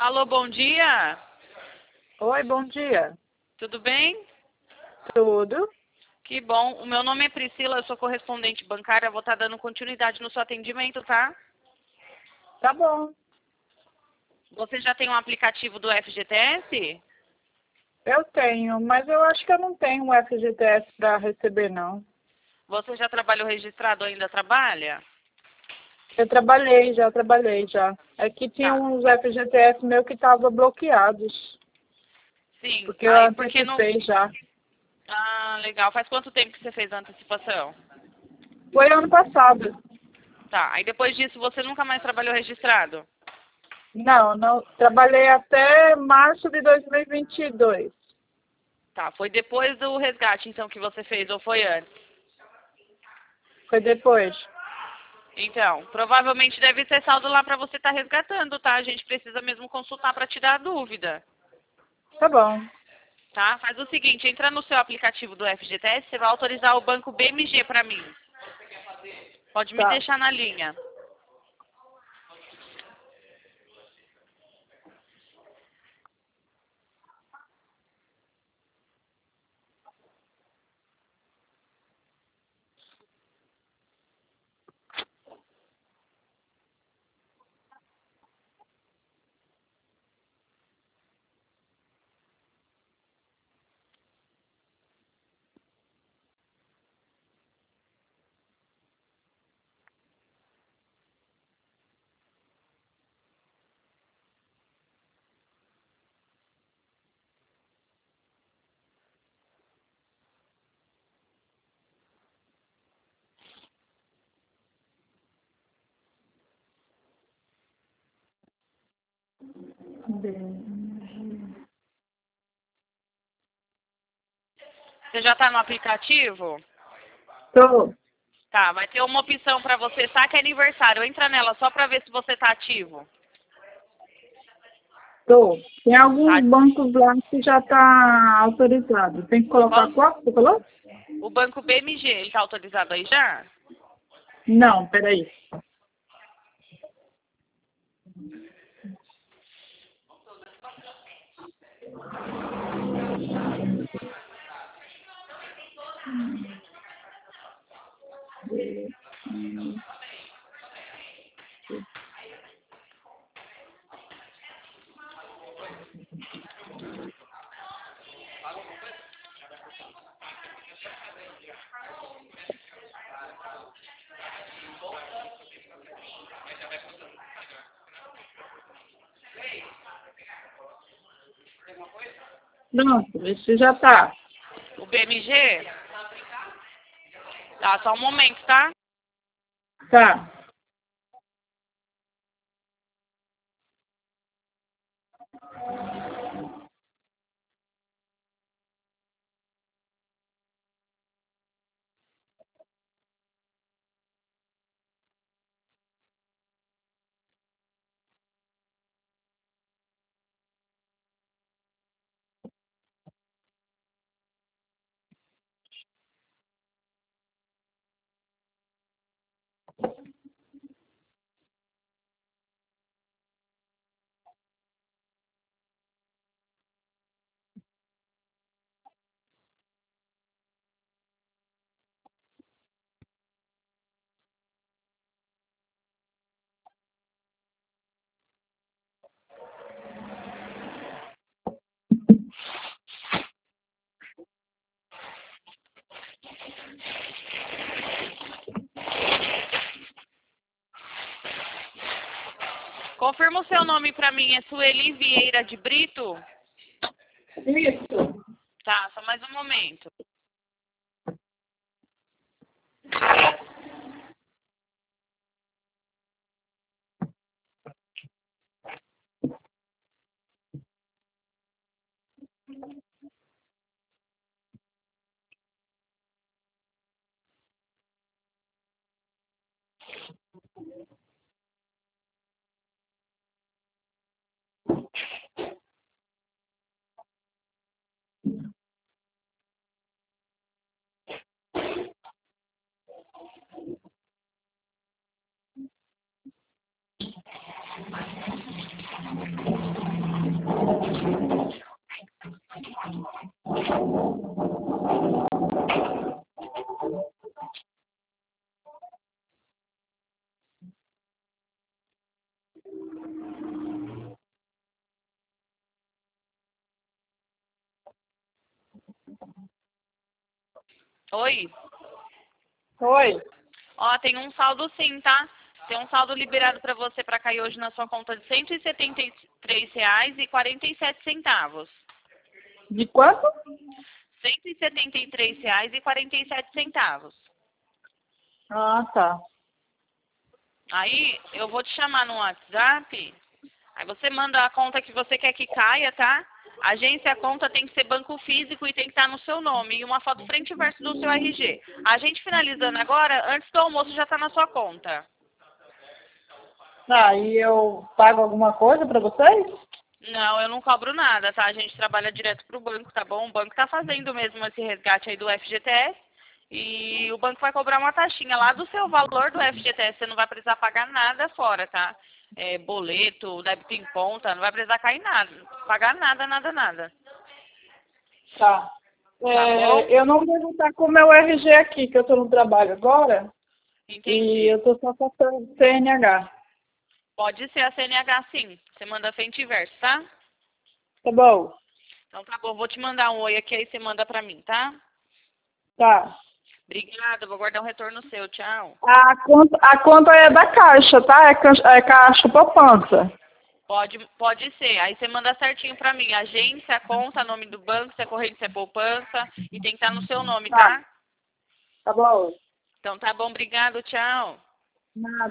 Alô, bom dia. Oi, bom dia. Tudo bem? Tudo? Que bom. O meu nome é Priscila, eu sou correspondente bancária. Vou estar dando continuidade no seu atendimento, tá? Tá bom. Você já tem um aplicativo do FGTS? Eu tenho, mas eu acho que eu não tenho um FGTS para receber, não. Você já trabalhou registrado ou ainda trabalha? Eu já trabalhei já. É que tinha Tá. uns FGTS meu que estavam bloqueados, Sim. porque eu Aí, porque não... antecipei já. Ah, legal. Faz quanto tempo que você fez a antecipação? Foi ano passado. Tá. Aí depois disso você nunca mais trabalhou registrado? Não, trabalhei até março de 2022. Tá. Foi depois do resgate, então, que você fez ou foi antes? Foi depois. Então, provavelmente deve ter saldo lá para você estar resgatando, tá? A gente precisa mesmo consultar para tirar a dúvida, Tá bom. tá? Faz o seguinte, entra no seu aplicativo do FGTS, você vai autorizar o banco BMG para mim. Pode me Tá. deixar na linha. Você já está no aplicativo? Tô. Tá, vai ter uma opção para você, saque aniversário. Entra nela só para ver se você está ativo. Tô. Tem alguns Tá? bancos lá que já tá autorizado. Tem que colocar Qual- qual? Você falou? O banco BMG, ele está autorizado aí já? Não, peraí. Pronto, esse já tá. O BMG? Tá, só um momento, tá? Tá. Confirma o seu nome para mim, é Sueli Vieira de Brito? Isso. Tá, só mais um momento. Oi? Oi. Ó, tem um saldo sim, tá? Tem um saldo liberado para você para cair hoje na sua conta de R$ 173,47. De quanto? R$ 173,47. Ah, tá. Aí eu vou te chamar no WhatsApp. Aí você manda a conta que você quer que caia, tá? Agência, a conta tem que ser banco físico e tem que estar no seu nome. E uma foto frente e verso do seu RG. A gente finalizando agora, antes do almoço já está na sua conta. Tá, e eu pago alguma coisa pra vocês? Não, eu não cobro nada, tá? A gente trabalha direto pro banco, tá bom? O banco tá fazendo mesmo esse resgate aí do FGTS. E o banco vai cobrar uma taxinha lá do seu valor do FGTS. Você não vai precisar pagar nada fora, tá? Boleto, débito em conta, não vai precisar cair nada. Pagar nada, nada, nada. Tá. Tá bom? Eu não devo estar com o meu RG aqui, que eu tô no trabalho agora. E Entendi. eu tô só passando CNH. Pode ser a CNH sim. Você manda frente e verso, tá? Tá bom? Então tá bom, vou te mandar um oi aqui, aí você manda pra mim, tá? Tá. Obrigada, vou guardar um retorno seu. Tchau. A conta é da Caixa, tá? É Caixa Poupança. Pode ser. Aí você manda certinho pra mim. Agência, conta, nome do banco, se é corrente, se é poupança. E tem que estar no seu nome, Tá. tá? Tá bom. Então tá bom, obrigado, tchau. Nada.